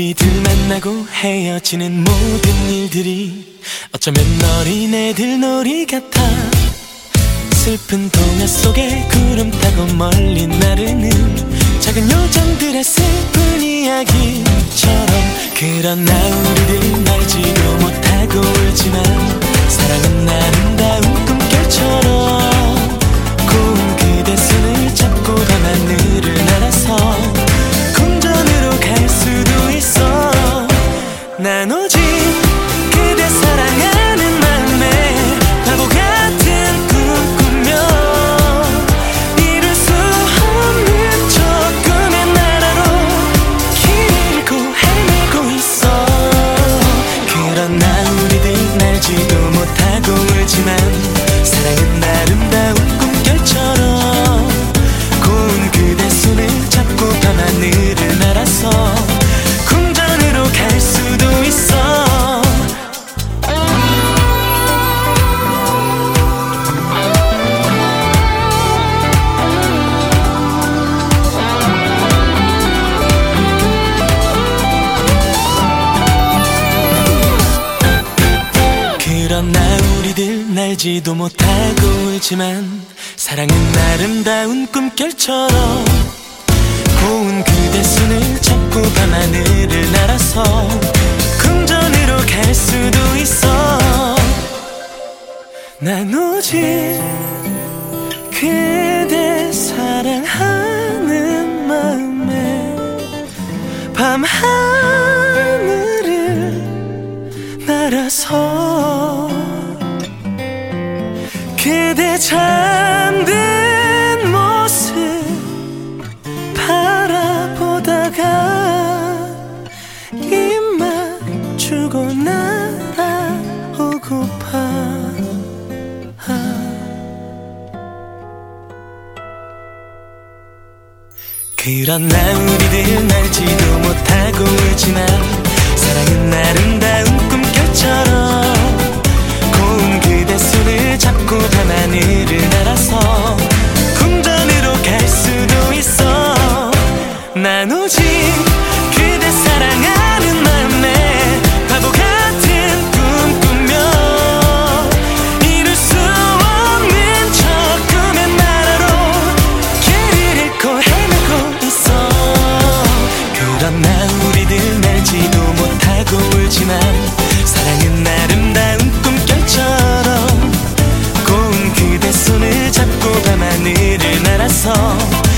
우리들 만나고 헤어지는 모든 일들이 어쩌면 어린애들 놀이 같아. 슬픈 동화 속에 구름 타고 멀리 나르는 작은 요정들의 슬픈 이야기처럼, 그러나 우리들 알지도 못하고 울지만 사랑은 아름다운 꿈결처럼 고운 그대 손을 잡고 밤하늘을 날아서 궁전으로 갈 수도 있어. 난 오직 그대 사랑하는 마음에 바보 같은 꿈 꾸며 이룰 수 없는 저 꿈의 나라로 길 잃고 헤매고 있어. 그러나 우리들 알지도 못하고 울지만 사랑은 아름다운 꿈결처럼 고운 그대 손을 잡고 밤하늘을 날아서 궁전으로 갈 수도 있어. 그러나 우리들 알지도 못하고 울지만 사랑은 아름다운 꿈결처럼 고운 그대 손을 잡고 밤하늘을 날아서 궁전으로 갈 수도 있어. 난 오직 그대 사랑하는 마음에 밤하늘을 날아서 그대 잠든 모습 바라보다가 입만 주고 날아오고파. 그러나 우리들 알지도 못하고 울지만 사랑은 아름다운 꿈결처럼 고운 그대 손을 잡고 밤하늘을 날아서 궁전으로 갈 수도 있어. 난 오직 그대 사랑하는 마음에 바보 같은 꿈 꾸며 이룰 수 없는 저 꿈의 나라로 길을 잃고 헤매고 있어. 그러나 우리들 알지도 못하고 울지만 사랑은 아름다운 꿈결처럼 고운 그대 손을 잡고 밤하늘을 날아서